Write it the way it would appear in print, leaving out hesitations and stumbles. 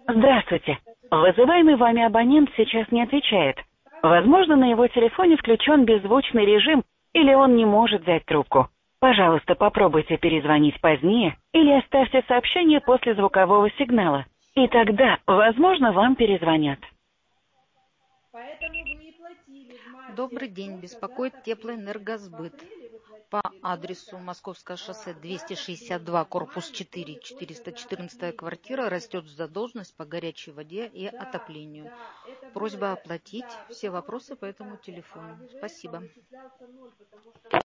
Здравствуйте. Вызываемый вами абонент сейчас не отвечает. Возможно, на его телефоне включен беззвучный режим, или он не может взять трубку. Пожалуйста, попробуйте перезвонить позднее или оставьте сообщение после звукового сигнала. И тогда, возможно, вам перезвонят. Добрый день, беспокоит Теплоэнергосбыт. По адресу Московское шоссе 262, корпус 4, 414 квартира, растет задолженность по горячей воде и отоплению. Просьба оплатить. Все вопросы по этому телефону. Спасибо.